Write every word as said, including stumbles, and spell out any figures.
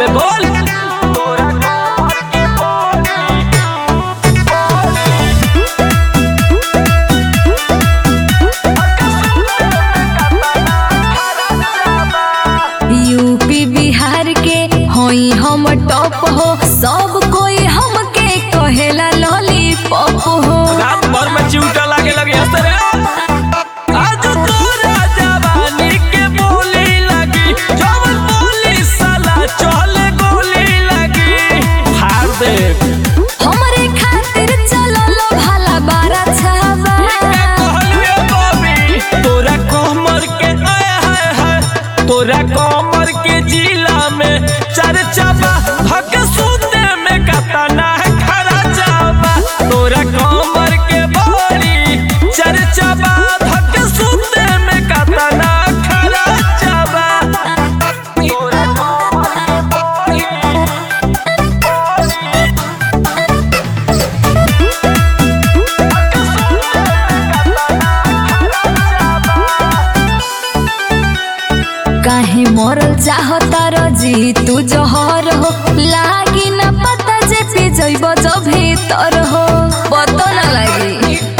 अरे बोल यूपी बिहार के होई हम टॉप हो, सब कोई हमके कहेला लॉलीपॉप हो। रात भर में चिउटा लागे लगे हंस रे आज तोरा जवानी के बोली लगी जवन बोली साला चले गोली लगी हार दे हमरे खातिर चलल भला बारा छाबा। कहलिए बॉबी तोरा कमर के आए हाय हाय तोरा कमर के जिला में चर्चा बा भग सूते में कतना खरा जाबा तोरा कमर के बड़ी चर्चा बा भग सूते में कतना खरा जाबा तोरा कमर के काहे मरल चाहता रजी तू जहर हो, लागी न पता जे पी जइब जो भीतर हो, पता न लागी।